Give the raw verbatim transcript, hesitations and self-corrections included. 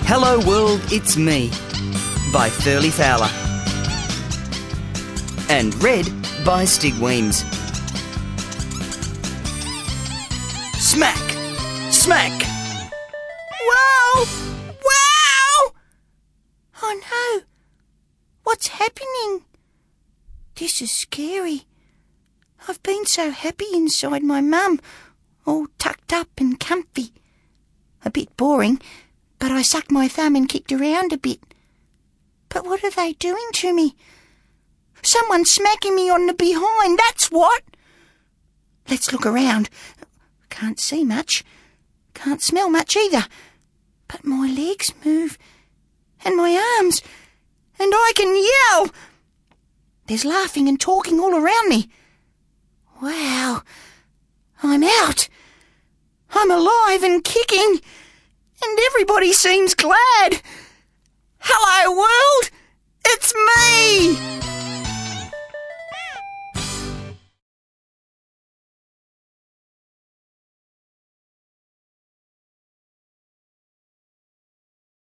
Hello World, It's Me by Furley Fowler. And read by Stig Weems. Smack! Smack! Wow! Wow! Oh no! What's happening? This is scary. I've been so happy inside my mum, all tucked up and comfy. A bit boring, but I sucked my thumb and kicked around a bit. But what are they doing to me? Someone's smacking me on the behind, that's what! Let's look around. Can't see much. Can't smell much either. But my legs move. And my arms. And I can yell. There's laughing and talking all around me. Wow. I'm out. I'm alive and kicking. And everybody seems glad.